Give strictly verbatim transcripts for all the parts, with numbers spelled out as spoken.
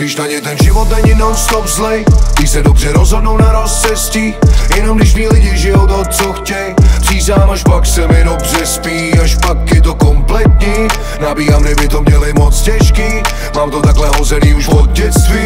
Když na ně ten život není non-stop zlej, když se dobře rozhodnou na rozcestí, jenom když mý lidi žijou to, co chtěj. Přísám, až pak se mi dobře spí, až pak je to kompletní. Nabíjám, kdyby to měli moc těžký, mám to takhle hozený už od dětství.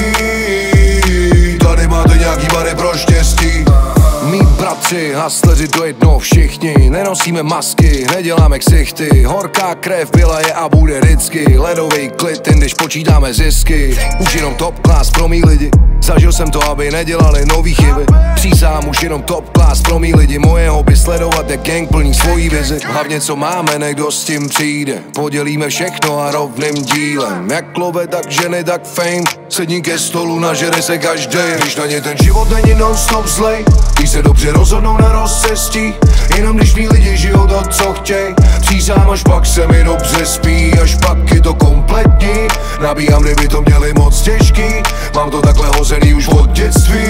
Tady máte nějaký bary pro štěstí. Mí bratři, hustleři do jednoho všichni, nenosíme masky, neděláme ksichty. Horká krev byla je a bude vždycky, ledový klid, jen když počítáme zisky. Už jenom top class pro mý lidi, zažil jsem to, aby nedělali nový chyby. Přísám, už jenom top class pro mý lidi, moje hobby sledovat, jak gang plní svojí vizi. Hlavně co máme, někdo s tím přijde, podělíme všechno a rovným dílem. Jak love, tak ženy, tak fame, sední ke stolu, nažere se každý. Když na ně ten život není non-stop zlej, když se dobře rozhodnou na rozcestí, jenom když mý lidi žijou to, co chtěj. Přísám, až pak se mi dobře spí, až pak je to kompletní. Nabíjám, kdyby to měli moc těžký, mám to takhle hozený už od dětství.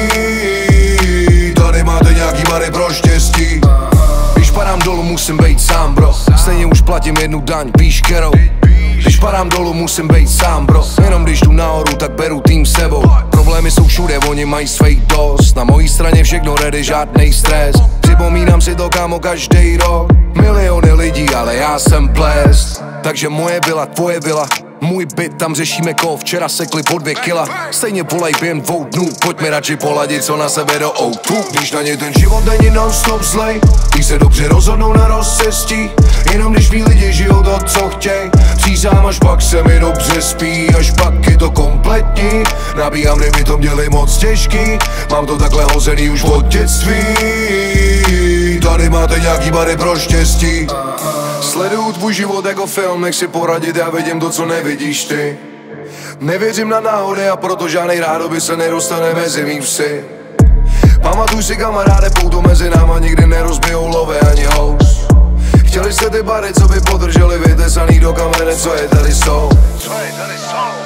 Tady máte nějaký bary pro štěstí. Když padám dolů, musím být sám, bro, stejně už platím jednu daň, víš kterou. Když padám dolů, musím být sám, bro, jenom když jdu nahoru, tak beru tým sebou. Problémy jsou všude, oni mají svých dost, na mojí straně všechno ready, žádnej stres. Připomínám si to, kámo, každý rok. Miliony lidí, ale já jsem blessed. Takže moje byla, tvoje byla, můj byt, tam řešíme koho včera sekli po dvě kila. Stejně volej během dvou dnů, pojďme radši poladit, co na sebe do ó dva. Když na ně ten život není non-stop zlej, když se dobře rozhodnou na rozcestí, jenom když mý lidi žijou to, co chtěj. Přísám, až pak se mi dobře spí, až pak je to kompletní. Nabíjám, kdyby to měli moc těžký, mám to takhle hozený už od dětství. Tady máte nějaký bary pro štěstí. Sleduju tvůj život jako film, nech si poradit, já vidím to, co nevidíš ty. Nevěřím na náhody a proto žádnej rádoby se nedostane mezi mý vsi. Pamatuj si, kamaráde, pouto mezi náma nikdy nerozbijou love ani hous. Chtěli jste ty bary, co by podrželi vytesaný do kamene, co je tady jsou. Co je tady jsou?